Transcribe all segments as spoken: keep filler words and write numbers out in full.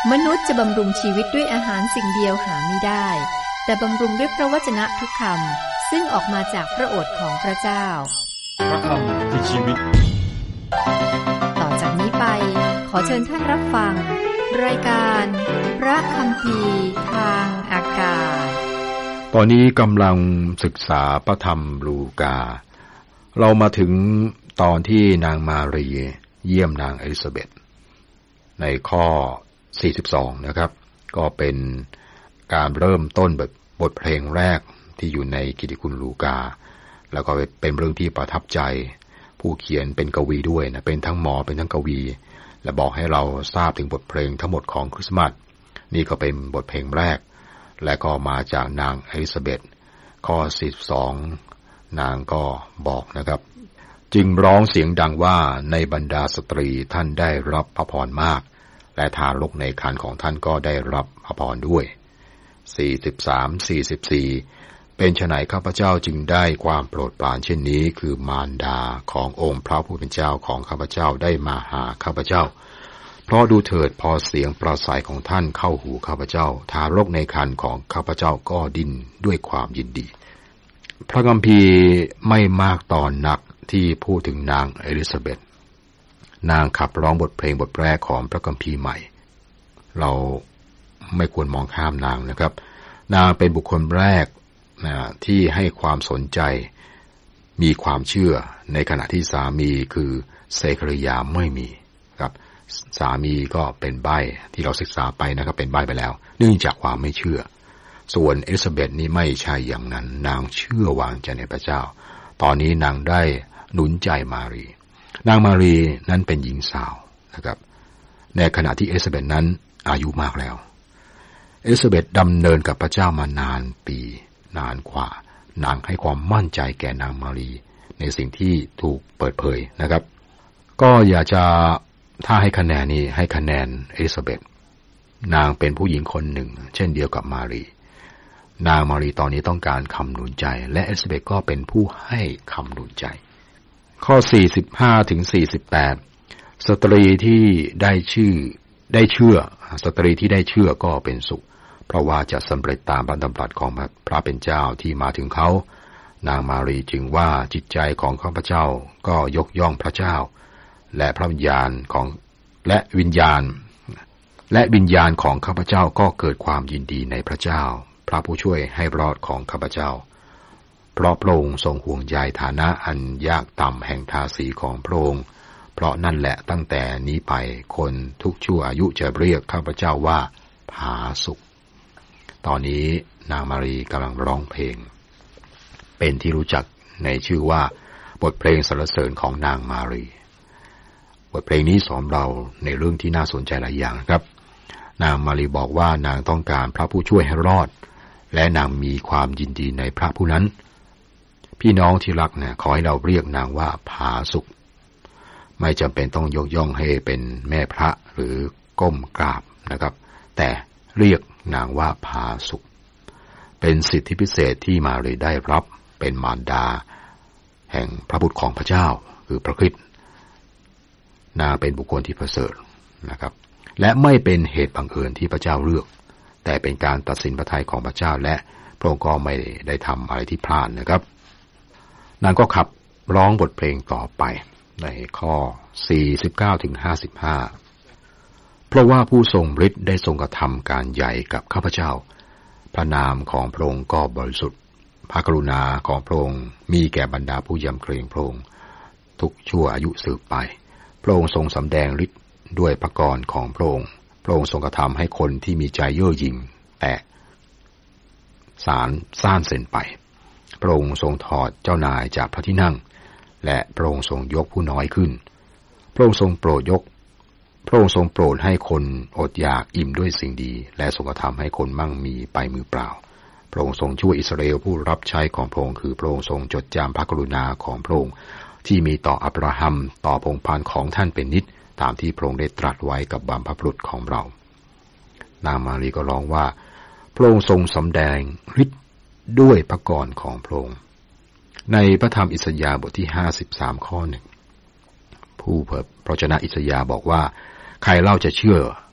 มนุษย์จะบำรุงชีวิตด้วยอาหารสิ่งเดียวหาไม่ได้แต่บำรุงด้วยพระวจนะทุกคำซึ่งออกมาจากพระโอษฐ์ของพระเจ้าพระคำคือชีวิตต่อจากนี้ไปขอเชิญท่านรับฟังรายการพระคัมภีร์ทางอากาศตอนนี้กำลังศึกษาพระธรรมลูกาเรามาถึงตอนที่นางมารีเยี่ยมนางเอลิซาเบธในข้อสี่สิบสองนะครับก็เป็นการเริ่มต้นบทบทเพลงแรกที่อยู่ในกิตติคุณลูกาแล้วก็เป็นเรื่องที่ประทับใจผู้เขียนเป็นกวีด้วยนะเป็นทั้งหมอเป็นทั้งกวีและบอกให้เราทราบถึงบทเพลงทั้งหมดของคริสต์มาสนี่ก็เป็นบทเพลงแรกและก็มาจากนางเอลิซาเบธข้อสี่สิบสองนางก็บอกนะครับจึงร้องเสียงดังว่าในบรรดาสตรีท่านได้รับพระพรมากและทารกในครรภ์ของท่านก็ได้รับพระพรด้วยสี่สิบสาม สี่สิบสี่เป็นไฉนข้าพเจ้าจึงได้ความโปรดปรานเช่นนี้คือมารดาขององค์พระผู้เป็นเจ้าของข้าพเจ้าได้มาหาข้าพเจ้าเพราะดูเถิดพอเสียงปราศัยของท่านเข้าหูข้าพเจ้าทารกในครรภ์ของข้าพเจ้าก็ดิ้นด้วยความยินดีพระคัมภีร์ไม่มากตอนนักที่พูดถึงนางเอลิซาเบธนางขับร้องบทเพลงบทแรกของพระคัมภีร์ใหม่เราไม่ควรมองข้ามนางนะครับนางเป็นบุคคลแรกนะที่ให้ความสนใจมีความเชื่อในขณะที่สามีคือเซคาริยาไม่มีครับสามีก็เป็นใบ้ที่เราศึกษาไปนะครับเป็นใบ้ไปแล้วเนื่องจากความไม่เชื่อส่วนเอลิซาเบธนี่ไม่ใช่อย่างนั้นนางเชื่อวางใจในพระเจ้าตอนนี้นางได้หนุนใจมารีนางมารีนั้นเป็นหญิงสาวนะครับในขณะที่เอลิซาเบธนั้นอายุมากแล้วเอลิซาเบธดำเนินกับพระเจ้ามานานปีนานกว่านางให้ความมั่นใจแก่นางมารีในสิ่งที่ถูกเปิดเผยนะครับก็อยากจะถ้าให้คะแนนนี้ให้คะแนนเอลิซาเบธนางเป็นผู้หญิงคนหนึ่งเช่นเดียวกับมารีนางมารีตอนนี้ต้องการคำหนุนใจและเอลิซาเบธก็เป็นผู้ให้คำหนุนใจข้อสี่สิบห้าถึงสี่สิบแปดสตรีที่ได้ชื่อได้เชื่อสตรีที่ได้เชื่อก็เป็นสุขเพราะว่าจะสำเร็จตามพระดำรัสของพระเป็นเจ้าที่มาถึงเขานางมารีจึงว่าจิตใจของข้าพเจ้าก็ยกย่องพระเจ้าและพระวิญญาณของและวิญญาณและวิญญาณของข้าพเจ้าก็เกิดความยินดีในพระเจ้าพระผู้ช่วยให้รอดของข้าพเจ้าเพราะพระองค์ทรงห่วงใยฐานะอันยากต่ำแห่งทาสีของพระองค์เพราะนั่นแหละตั้งแต่นี้ไปคนทุกชั่วอายุจะเรียกข้าพเจ้าว่าผาสุกตอนนี้นางมารีกำลังร้องเพลงเป็นที่รู้จักในชื่อว่าบทเพลงสรรเสริญของนางมารีบทเพลงนี้สอนเราในเรื่องที่น่าสนใจหลายอย่างครับนางมารีบอกว่านางต้องการพระผู้ช่วยให้รอดและนางมีความยินดีในพระผู้นั้นพี่น้องที่รักเนี่ยขอให้เราเรียกนางว่าผาสุกไม่จำเป็นต้องยกย่องให้เป็นแม่พระหรือก้มกราบนะครับแต่เรียกนางว่าผาสุกเป็นสิทธิพิเศษที่มารีได้รับเป็นมารดาแห่งพระบุตรของพระเจ้าคือพระคริสต์นางเป็นบุคคลที่ประเสริฐนะครับและไม่เป็นเหตุบังเอิญที่พระเจ้าเลือกแต่เป็นการตัดสินพระทัยของพระเจ้าและพระองค์ก็ไม่ได้ทำอะไรที่พลาดนะครับนางก็ขับร้องบทเพลงต่อไปในข้อสี่สิบเก้าถึงห้าสิบห้าเพราะว่าผู้ทรงฤทธิ์ได้ทรงกระทำการใหญ่กับข้าพเจ้าพระนามของพระองค์ก็บริสุทธิ์พระกรุณาของพระองค์มีแก่บรรดาผู้ยำเกรงพระองค์ทุกชั่วอายุสืบไปพระองค์ทรงสำแดงฤทธิ์ด้วยพระกรของพระองค์พระองค์ทรงกระทำให้คนที่มีใจเย่อหยิ่งแตกสารซ่านเส้นไปพระองค์ทรงถอดเจ้านายจากพระที่นั่งและพระองค์ทรงยกผู้น้อยขึ้นพระองค์ทรงโปรดยกพระองค์ทรงโปรดให้คนอดอยากอิ่มด้วยสิ่งดีและทรงกระทำให้คนมั่งมีไปมือเปล่าพระองค์ทรงช่วยอิสราเอลผู้รับใช้ของพระองค์คือพระองค์ทรงจดจำพระกรุณาของพระองค์ที่มีต่ออับราฮัมต่อพงศ์พันธุ์ของท่านเป็นนิจตามที่พระองค์ได้ตรัสไว้กับบรรพบุรุษของเรานางมารีก็ร้องว่าพระองค์ทรงสำแดงฤทธิ์ด้วยพระกรของพระองค์ในพระธรรมอิสยาห์บทที่ห้าสิบสามข้อหนึ่งผู้เผยพระชนะอิสยาห์บอกว่าใครเล่าจะเชื่อ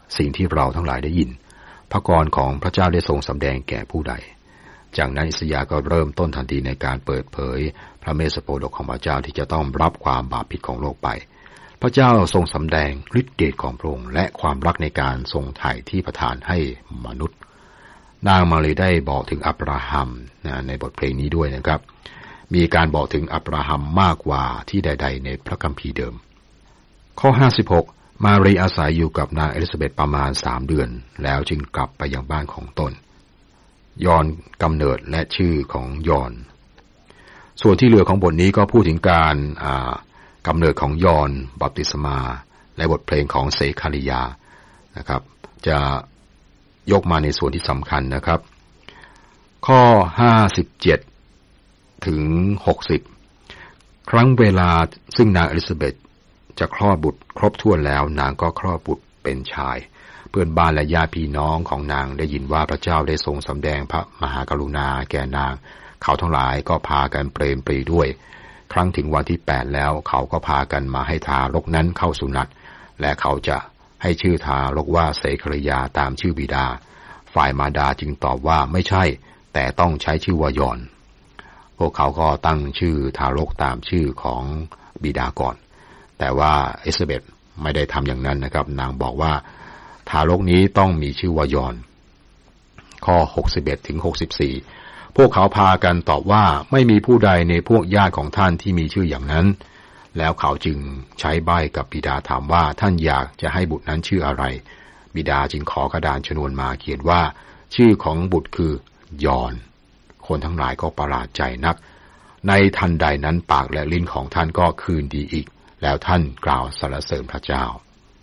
สิ่งที่เราทั้งหลายได้ยินพระกรของพระเจ้าได้ทรงสำแดงแก่ผู้ใดจากนั้นอิสยาห์ก็เริ่มต้นทันทีในการเปิดเผยพระเมสสโปดกของพระเจ้าที่จะต้องรับความบาปผิดของโลกไปพระเจ้าทรงสำแดงฤทธิ์เดชของพระองค์และความรักในการทรงไถ่ที่ประทานให้มนุษย์นางมารีได้บอกถึงอับราฮัมนะในบทเพลงนี้ด้วยนะครับมีการบอกถึงอับราฮัมมากกว่าที่ใดๆในพระคัมภีร์เดิมข้อห้าสิบหกมารีอาศัยอยู่กับนางเอลิซาเบธประมาณสามเดือนแล้วจึงกลับไปยังบ้านของตนยอนกำเนิดและชื่อของยอนส่วนที่เหลือของบทนี้ก็พูดถึงการกำเนิดของยอนบัพติศมาและบทเพลงของเสคาริยานะครับจะยกมาในส่วนที่สำคัญนะครับข้อห้าสิบเจ็ดถึงหกสิบครั้งเวลาซึ่งนางเอลิซาเบธจะคลอดบุตรครบถ้วนแล้วนางก็คลอดบุตรเป็นชายเพื่อนบ้านและญาติพี่น้องของนางได้ยินว่าพระเจ้าได้ทรงสำแดงพระมหากรุณาแก่นางเขาทั้งหลายก็พากันเปรมปรีด้วยครั้งถึงวันที่แปดแล้วเขาก็พากันมาให้ทารกนั้นเข้าสุนัตและเขาจะให้ชื่อทารกว่าเสคาริยาตามชื่อบิดาฝ่ายมารดาจึงตอบว่าไม่ใช่แต่ต้องใช้ชื่อว่ายอนพวกเขาก็ตั้งชื่อทารกตามชื่อของบิดาก่อนแต่ว่าเอลิซาเบธไม่ได้ทำอย่างนั้นนะครับนางบอกว่าทารกนี้ต้องมีชื่อว่ายอนข้อหกสิบเอ็ดถึงหกสิบสี่พวกเขาพากันตอบว่าไม่มีผู้ใดในพวกญาติของท่านที่มีชื่ออย่างนั้นแล้วเขาจึงใช้ใบ้กับบิดาถามว่าท่านอยากจะให้บุตรนั้นชื่ออะไรบิดาจึงขอกระดานชนวนมาเขียนว่าชื่อของบุตรคือยอนคนทั้งหลายก็ประหลาดใจนักในทันใดนั้นปากและลิ้นของท่านก็คืนดีอีกแล้วท่านกล่าวสรรเสริญพระเจ้า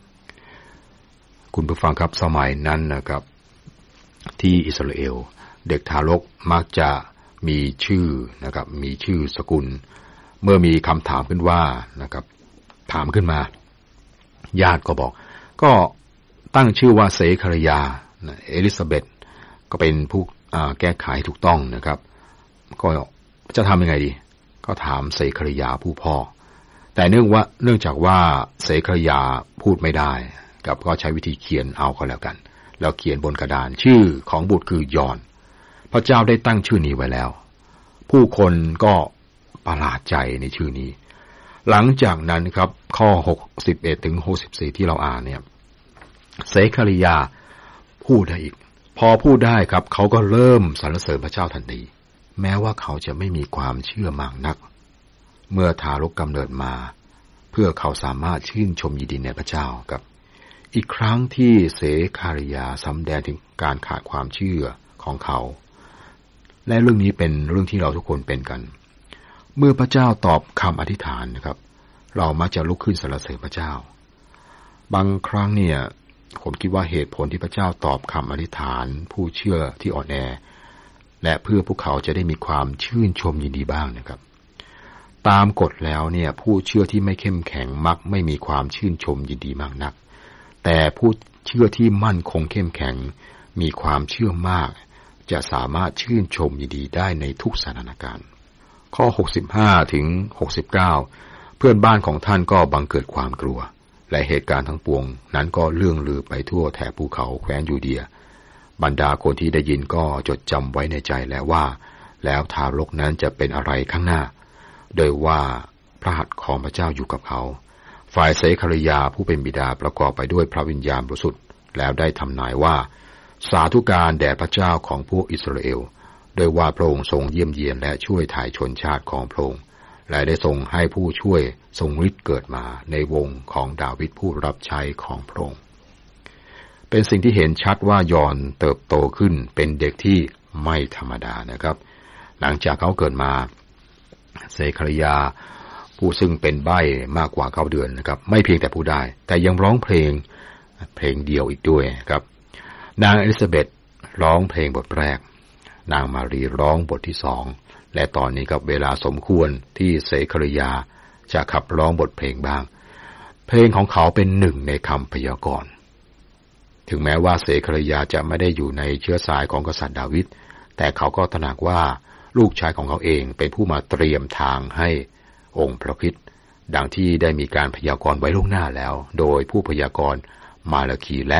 คุณผู้ฟังครับสมัยนั้นนะครับที่อิสราเอลเด็กทารกมักจะมีชื่อนะครับมีชื่อสกุลเมื่อมีคำถามขึ้นว่านะครับถามขึ้นมาญาติก็บอกก็ตั้งชื่อว่าเสคาริยาเอลิซาเบธก็เป็นผู้แก้ไขถูกต้องนะครับก็จะทำยังไงดีก็ถามเสคาริยาผู้พ่อแต่เนื่องว่าเนื่องจากว่าเสคาริยาพูดไม่ได้กับก็ใช้วิธีเขียนเอาก็แล้วกันแล้วเขียนบนกระดานชื่อของบุตรคือยอนพระเจ้าได้ตั้งชื่อนี้ไว้แล้วผู้คนก็ประหลาดใจในชื่อนี้หลังจากนั้นครับข้อหกสิบเอ็ดถึงหกสิบสี่ที่เราอ่านเนี่ยเสคาริยาพูดได้อีกพอพูดได้ครับเขาก็เริ่มสรรเสริญพระเจ้าทันทีแม้ว่าเขาจะไม่มีความเชื่อมากนักเมื่อทารกกำเนิดมาเพื่อเขาสามารถชื่นชมยินดีในพระเจ้ากับอีกครั้งที่เสคาริยาสำแดงถึงการขาดความเชื่อของเขาและเรื่องนี้เป็นเรื่องที่เราทุกคนเป็นกันเมื่อพระเจ้าตอบคำอธิษฐานนะครับเรามักจะลุกขึ้นสรรเสริญพระเจ้าบางครั้งเนี่ยผมคิดว่าเหตุผลที่พระเจ้าตอบคำอธิษฐานผู้เชื่อที่อ่อนแอและเพื่อพวกเขาจะได้มีความชื่นชมยินดีบ้างนะครับตามกฎแล้วเนี่ยผู้เชื่อที่ไม่เข้มแข็งมักไม่มีความชื่นชมยินดีมากนักแต่ผู้เชื่อที่มั่นคงเข้มแข็งมีความเชื่อมากจะสามารถชื่นชมยินดีได้ในทุกสถานการณ์ข้อหกสิบห้าถึงหกสิบเก้าเพื่อนบ้านของท่านก็บังเกิดความกลัวและเหตุการณ์ทั้งปวงนั้นก็เลื่องลือไปทั่วแถบภูเขาแคว้นยูเดียบรรดาคนที่ได้ยินก็จดจำไว้ในใจแล้วว่าแล้วทารกนั้นจะเป็นอะไรข้างหน้าโดยว่าพระหัตถ์ของพระเจ้าอยู่กับเขาฝ่ายเสคาริยาผู้เป็นบิดาประกอบไปด้วยพระวิญญาณบริสุทธิ์แล้วได้ทำนายว่าสาธุการแด่พระเจ้าของพวกอิสราเอลโดยว่าพระองค์ทรงเยี่ยมเยียนและช่วยถ่ายชนชาติของพระองค์และได้ทรงให้ผู้ช่วยทรงฤทธิ์เกิดมาในวงของดาวิดผู้รับใช้ของพระองค์เป็นสิ่งที่เห็นชัดว่ายอนเติบโตขึ้นเป็นเด็กที่ไม่ธรรมดานะครับหลังจากเขาเกิดมาเสคาริยาผู้ซึ่งเป็นใบ้มากกว่าเก้าเดือนนะครับไม่เพียงแต่พูดได้แต่ยังร้องเพลงเพลงเดียวอีกด้วยครับนางเอลิซาเบธร้องเพลงบทแรกนางมารีร้องบทที่สองและตอนนี้กับเวลาสมควรที่เสคาริยาจะขับร้องบทเพลงบ้างเพลงของเขาเป็นหนึ่งในคำพยากรณ์ถึงแม้ว่าเสคาริยาจะไม่ได้อยู่ในเชื้อสายของกษัตริย์ดาวิดแต่เขาก็ตระหนักว่าลูกชายของเขาเองเป็นผู้มาเตรียมทางให้องค์พระคริสต์ดังที่ได้มีการพยากรณ์ไว้ล่วงหน้าแล้วโดยผู้พยากรณ์มาลาคีและ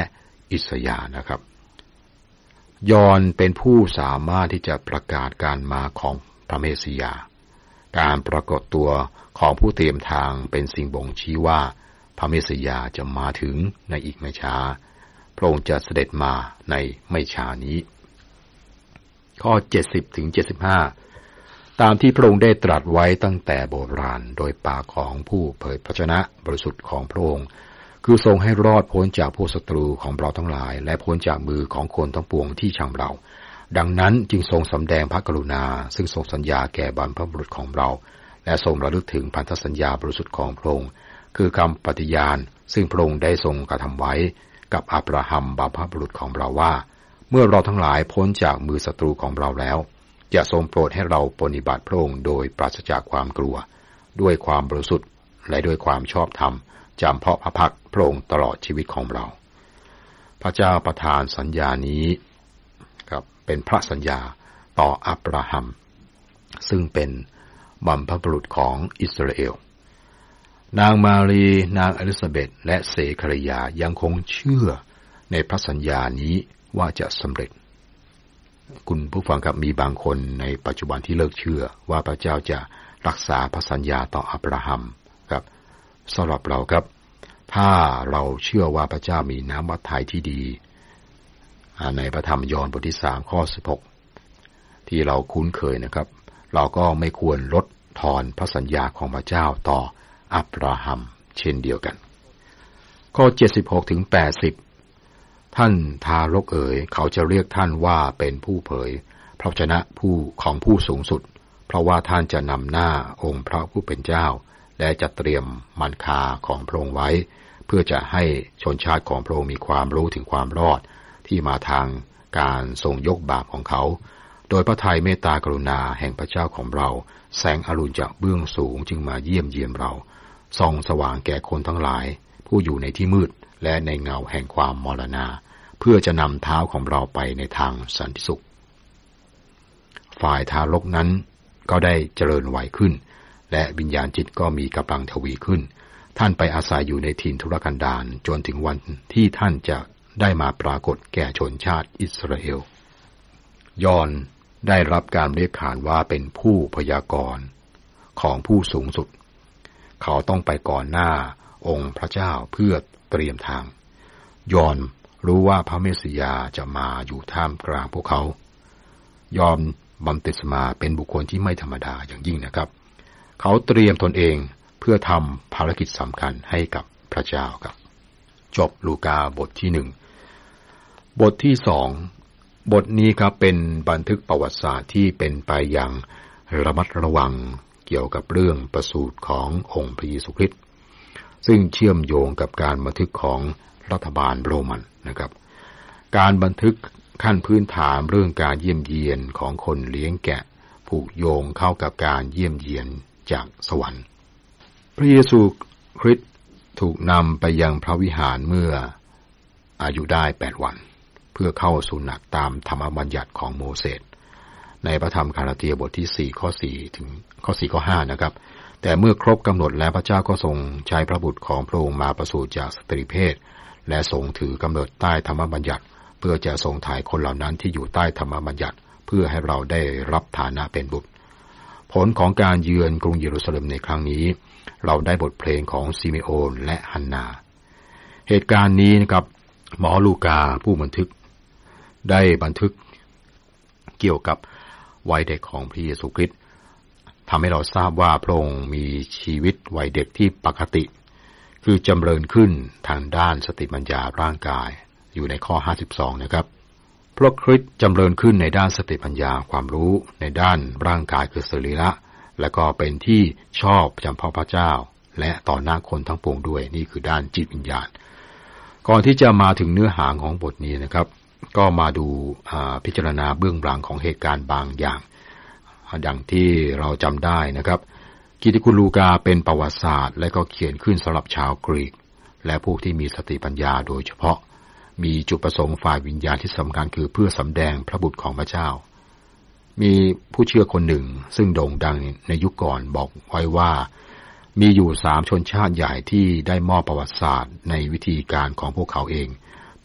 อิสยาห์นะครับยอห์นเป็นผู้สามารถที่จะประกาศการมาของพระเมสสิยาการปรากฏตัวของผู้เตรียมทางเป็นสิ่งบ่งชี้ว่าพระเมสสิยาจะมาถึงในอีกไม่ช้าพระองค์จะเสด็จมาในไม่ช้านี้ข้อเจ็ดสิบถึงเจ็ดสิบห้าตามที่พระองค์ได้ตรัสไว้ตั้งแต่โบราณโดยปากของผู้เผยพระชนะบริสุทธิ์ของพระองค์คือทรงให้รอดพ้นจากพวกศัตรูของเราทั้งหลายและพ้นจากมือของคนทั้งปวงที่ชังเราดังนั้นจึงทรงสำแดงพระกรุณาซึ่งทรงสัญญาแก่บรรพบุรุษของเราและทรงระลึกถึงพันธสัญญาบริสุทธิ์ของพระองค์คือคำปฏิญาณซึ่งพระองค์ได้ทรงกระทำไว้กับอับราฮัมบรรพบุรุษของเราว่าเมื่อเราทั้งหลายพ้นจากมือศัตรูของเราแล้วจะทรงโปรดให้เราปฏิบัติพระองค์โดยปราศจากความกลัวด้วยความบริสุทธิ์และด้วยความชอบธรรมจำเพาะพระพักพระองค์ตลอดชีวิตของเราพระเจ้าประทานสัญญานี้ครับเป็นพระสัญญาต่ออับราฮัมซึ่งเป็นบรรพบุรุษของอิสราเอลนางมารีนางอลิซาเบธและเสคาริยายังคงเชื่อในพระสัญญานี้ว่าจะสำเร็จคุณผู้ฟังครับมีบางคนในปัจจุบันที่เลิกเชื่อว่าพระเจ้าจะรักษาพระสัญญาต่ออับราฮัมครับสำหรับเราครับถ้าเราเชื่อว่าพระเจ้ามีน้ำวัดทัยที่ดีในพระธรรมยอห์นบทที่สามข้อสิบหกที่เราคุ้นเคยนะครับเราก็ไม่ควรลดทอนพระสัญญาของพระเจ้าต่ออับราฮัมเช่นเดียวกันข้อเจ็ดสิบหกถึงแปดสิบท่านทารกเอ๋ยเขาจะเรียกท่านว่าเป็นผู้เผยพระวจนะผู้ของผู้สูงสุดเพราะว่าท่านจะนำหน้าองค์พระผู้เป็นเจ้าและจะเตรียมมันคาของพระองค์ไว้เพื่อจะให้ชนชาติของพระองค์มีความรู้ถึงความรอดที่มาทางการทรงยกบาปของเขาโดยพระทัยเมตตากรุณาแห่งพระเจ้าของเราแสงอรุณจากเบื้องสูงจึงมาเยี่ยมเยียนเราส่องสว่างแก่คนทั้งหลายผู้อยู่ในที่มืดและในเงาแห่งความมรณาเพื่อจะนำเท้าของเราไปในทางสันติสุขฝ่ายทารกนั้นก็ได้เจริญวัยขึ้นและวิญญาณจิตก็มีกำลังทวีขึ้นท่านไปอาศัยอยู่ในถิ่นทุรกันดารจนถึงวันที่ท่านจะได้มาปรากฏแก่ชนชาติอิสราเอลยอห์นได้รับการเรียกขานว่าเป็นผู้พยากรณ์ของผู้สูงสุดเขาต้องไปก่อนหน้าองค์พระเจ้าเพื่อเตรียมทางยอห์นรู้ว่าพระเมสสิยาจะมาอยู่ท่ามกลางพวกเขายอห์นบัพติศมาเป็นบุคคลที่ไม่ธรรมดาอย่างยิ่งนะครับเขาเตรียมตนเองเพื่อทำภารกิจสำคัญให้กับพระเจ้าครับจบลูกาบทที่หนึ่งบทที่สองบทนี้ครับเป็นบันทึกประวัติศาสตร์ที่เป็นไปอย่างระมัดระวังเกี่ยวกับเรื่องประสูติขององค์พระเยซูคริสต์ซึ่งเชื่อมโยงกับการบันทึกของรัฐบาลโรมันนะครับการบันทึกขั้นพื้นฐานเรื่องการเยี่ยมเยียนของคนเลี้ยงแกะผูกโยงเข้ากับการเยี่ยมเยียนจากสวรรค์พระเยซูคริสต์ถูกนำไปยังพระวิหารเมื่ออายุได้แปดวันเพื่อเข้าสู่หนักตามธรรมบัญญัติของโมเสสในพระธรรมกาลาเทียบทที่สี่ข้อสี่ถึงข้อสี่ข้อห้านะครับแต่เมื่อครบกำหนดแล้วพระเจ้าก็ทรงใช้พระบุตรของพระองค์มาประสูติจากสตรีเพศและทรงถือกำเนิดใต้ธรรมบัญญัติเพื่อจะทรงถ่ายคนเหล่านั้นที่อยู่ใต้ธรรมบัญญัติเพื่อให้เราได้รับฐานะเป็นบุตรผลของการเยือนกรุงเยรูซาเล็มในครั้งนี้เราได้บทเพลงของซิเมโอนและฮันนาเหตุการณ์นี้นะครับหมอลูกาผู้บันทึกได้บันทึกเกี่ยวกับวัยเด็กของพระเยซูคริสต์ทำให้เราทราบว่าพระองค์มีชีวิตวัยเด็กที่ปกติคือจำเริญขึ้นทางด้านสติปัญญาร่างกายอยู่ในข้อห้าสิบสองนะครับพระคริสต์จำเริญขึ้นในด้านสติปัญญาความรู้ในด้านร่างกายคือสรีระและก็เป็นที่ชอบจำเพาะพระเจ้าและต่อหน้าคนทั้งปวงด้วยนี่คือด้านจิตวิญญาณก่อนที่จะมาถึงเนื้อหาของบทนี้นะครับก็มาดูพิจารณาเบื้องหลังของเหตุการณ์บางอย่างดังที่เราจำได้นะครับกิตติคุณลูกาเป็นประวัติศาสตร์และก็เขียนขึ้นสำหรับชาวกรีกและพวกที่มีสติปัญญาโดยเฉพาะมีจุดประสงค์ฝ่ายวิญญาณที่สำคัญคือเพื่อสำแดงพระบุตรของพระเจ้ามีผู้เชื่อคนหนึ่งซึ่งโด่งดังในยุคก่อนบอกไว้ว่ามีอยู่สามชนชาติใหญ่ที่ได้มอบประวัติศาสตร์ในวิธีการของพวกเขาเองเ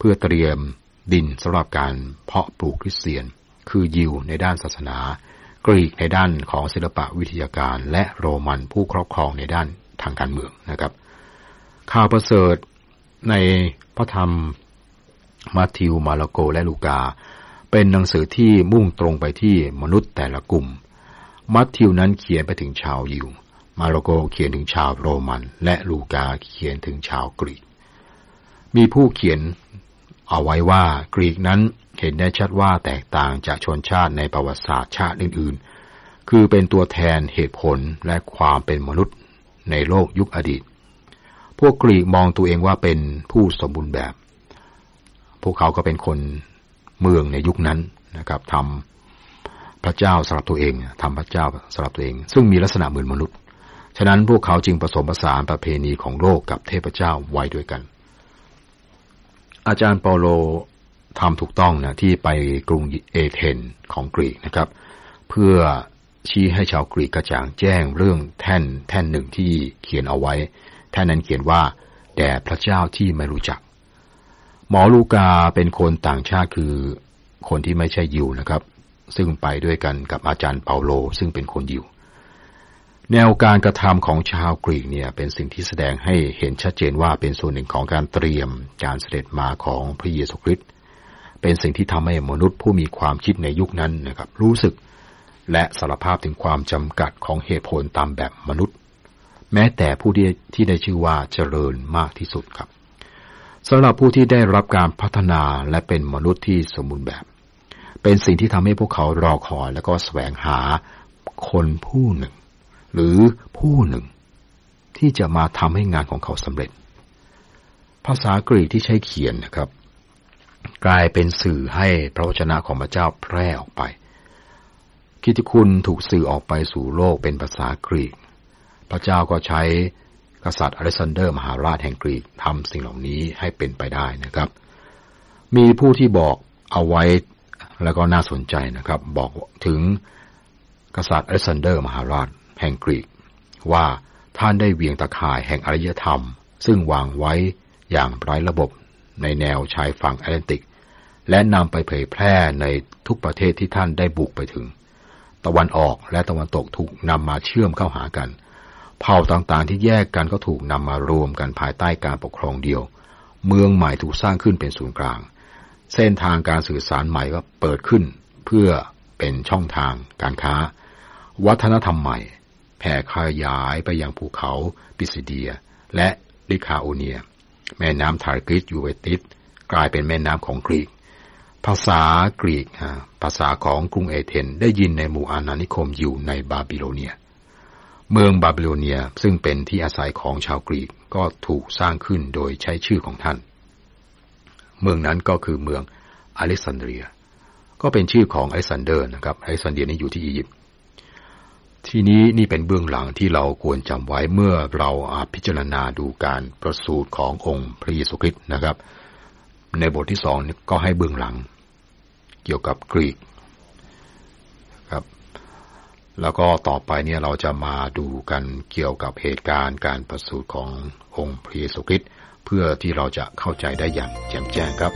พื่อเตรียมดินสำหรับการเพาะปลูกคริสเตียนคือยิวในด้านศาสนากรีกในด้านของศิลปะวิทยาการและโรมันผู้ครอบครองในด้านทางการเมืองนะครับข่าวประเสริฐในพระธรรมมัทธิวมาระโกและลูกาเป็นหนังสือที่มุ่งตรงไปที่มนุษย์แต่ละกลุ่มมัทธิวนั้นเขียนไปถึงชาวยิวมาระโกเขียนถึงชาวโรมันและลูกาเขียนถึงชาวกรีกมีผู้เขียนเอาไว้ว่ากรีกนั้นเห็นได้ชัดว่าแตกต่างจากชนชาติในประวัติศาสตร์ชาติอื่นๆคือเป็นตัวแทนเหตุผลและความเป็นมนุษย์ในโลกยุคอดีตพวกกรีกมองตัวเองว่าเป็นผู้สมบูรณ์แบบพวกเขาก็เป็นคนเมืองในยุคนั้นนะครับทำพระเจ้าสำหรับตัวเองทำพระเจ้าสำหรับตัวเองซึ่งมีลักษณะเหมือนมนุษย์ฉะนั้นพวกเขาจึงผสมผสานประเพณีของโลกกับเทพเจ้าไว้ด้วยกันอาจารย์เปาโลทำถูกต้องนะที่ไปกรุงเอเธนของกรีกนะครับเพื่อชี้ให้ชาวกรีกกระจ่างแจ้งเรื่องแท่นแท่นหนึ่งที่เขียนเอาไว้แท่นนั้นเขียนว่าแด่พระเจ้าที่ไม่รู้จักหมอลูกาเป็นคนต่างชาติคือคนที่ไม่ใช่ยิวนะครับซึ่งไปด้วยกันกับอาจารย์เปาโลซึ่งเป็นคนยิวแนวการกระทำของชาวกรีกเนี่ยเป็นสิ่งที่แสดงให้เห็นชัดเจนว่าเป็นส่วนหนึ่งของการเตรียมการเสด็จมาของพระเยซูคริสต์เป็นสิ่งที่ทำให้มนุษย์ผู้มีความคิดในยุคนั้นนะครับรู้สึกและสารภาพถึงความจำกัดของเหตุผลตามแบบมนุษย์แม้แต่ผู้ที่ได้ชื่อว่าเจริญมากที่สุดครับสำหรับผู้ที่ได้รับการพัฒนาและเป็นมนุษย์ที่สมบูรณ์แบบเป็นสิ่งที่ทำให้พวกเขารอคอยและก็แสวงหาคนผู้หนึ่งหรือผู้หนึ่งที่จะมาทำให้งานของเขาสำเร็จภาษากรีกที่ใช้เขียนนะครับกลายเป็นสื่อให้พระวจนะของพระเจ้าแพร่ออกไปกิตติคุณถูกสื่อออกไปสู่โลกเป็นภาษากรีกพระเจ้าก็ใช้กษัตริย์อเล็กซานเดอร์มหาราชแห่งกรีกทำสิ่งเหล่านี้ให้เป็นไปได้นะครับมีผู้ที่บอกเอาไว้แล้วก็น่าสนใจนะครับบอกถึงกษัตริย์อเล็กซานเดอร์มหาราชแห่งกรีกว่าท่านได้เวียงตะข่ายแห่งอารยธรรมซึ่งวางไว้อย่างไร้ระบบในแนวชายฝั่งแอตแลนติกและนำไปเผยแพร่ในทุกประเทศที่ท่านได้บุกไปถึงตะวันออกและตะวันตกถูกนำมาเชื่อมเข้าหากันเผ่าต่างๆที่แยกกันก็ถูกนำมารวมกันภายใต้การปกครองเดียวเมืองใหม่ถูกสร้างขึ้นเป็นศูนย์กลางเส้นทางการสื่อสารใหม่ก็เปิดขึ้นเพื่อเป็นช่องทางการค้าวัฒนธรรมใหม่แผ่ขยายไปยังภูเขาปิซิเดียและลิคาโอเนียแม่น้ำทาร์กิสยูเวติสกลายเป็นแม่น้ำของกรีกภาษากรีกภาษาของกรุงเอเธนได้ยินในหมู่อาณานิคมอยู่ในบาบิโลเนียเมืองบาบิโลเนียซึ่งเป็นที่อาศัยของชาวกรีกก็ถูกสร้างขึ้นโดยใช้ชื่อของท่านเมืองนั้นก็คือเมืองอเล็กซานเดรียก็เป็นชื่อของอเล็กซานเดอร์นะครับอเล็กซานเดรียนี่อยู่ที่อียิปต์ที่นี้นี่เป็นเบื้องหลังที่เราควรจำไว้เมื่อเราพิจารณาดูการประสูติขององค์พระเยซูคริสต์นะครับในบทที่สองก็ให้เบื้องหลังเกี่ยวกับกรีกครับแล้วก็ต่อไปเนี่ยเราจะมาดูกันเกี่ยวกับเหตุการณ์การประสูติขององค์พระเยซูคริสต์เพื่อที่เราจะเข้าใจได้อย่างแจ่มแจ้งครับ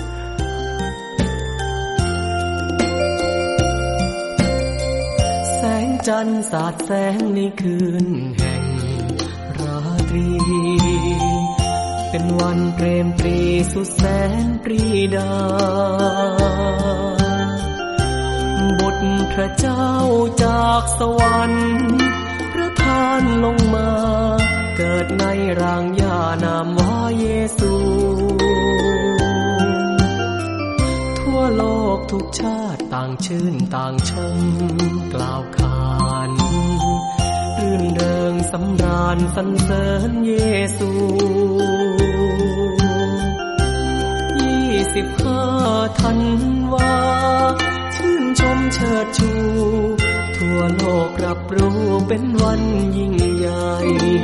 แสงจันทร์สาดแสงในคืนแห่งราตรีเป็นวันเปรมปรีสุดแสนปรีดาบุตรพระเจ้าจากสวรรค์ประทานลงมาเกิดในร่างยานามว่าเยซูทั่วโลกทุกชาติต่างชื่นต่างชมกล่าวขานรื่นเริงสำราญสรรเสริญเยซูยี่สิบห้าธันวาชื่นชมเชิดชูทั่วโลกรับรู้เป็นวันยิ่งใหญ่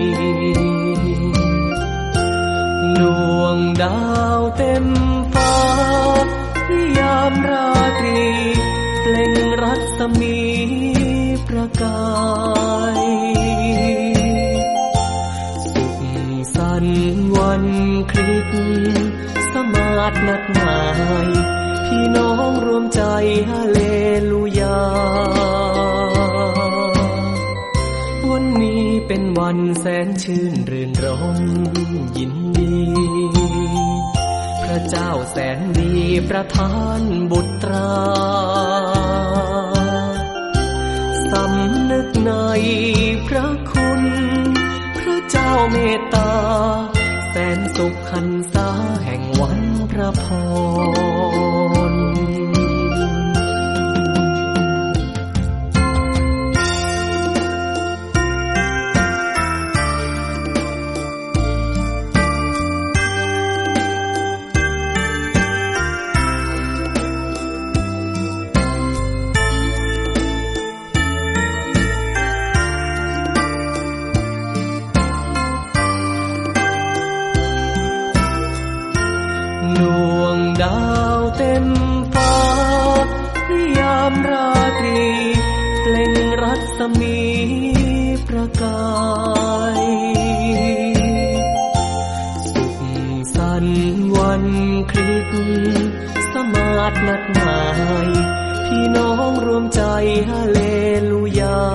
ดวงดาวเต็มฟ้านิยามราตรีเปล่งรัศมีประกายสุขสันต์วันคริสต์สมาดนัดหมายพี่น้องรวมใจฮาเลลูยาวันนี้เป็นวันแสนชื่นรื่นรมยินดีพระเจ้าแสนดีประทานบุตราสำนึกในพระคุณพระเจ้าเมตตาแสนสุขหันษาแห่งวันพระพรดาวเต็มฟ้าในยามราตรีเปล่งรัศมีประกายสุขสันต์วันคริสต์สมาดนัดหมายพี่น้องรวมใจฮาเลลูยา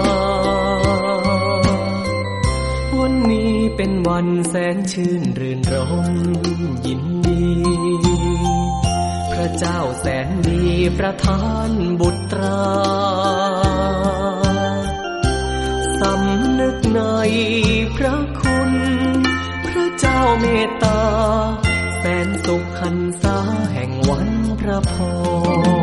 วันนี้เป็นวันแสนชื่นรื่นรมยินดีพระเจ้าแสนดีประทานบุตราสำนึกในพระคุณพระเจ้าเมตตาแสนสุขหันษาแห่งวันพระพร